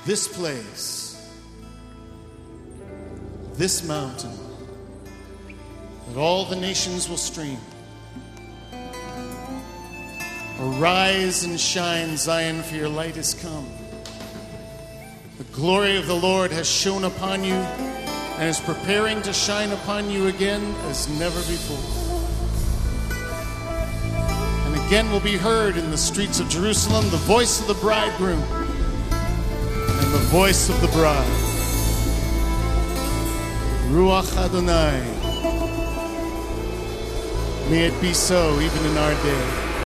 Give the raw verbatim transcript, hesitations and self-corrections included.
this place, this mountain, that all the nations will stream. Arise and shine, Zion, for your light is come. The glory of the Lord has shone upon you and is preparing to shine upon you again as never before. And again will be heard in the streets of Jerusalem the voice of the bridegroom and the voice of the bride. Ruach Adonai. May it be so even in our day.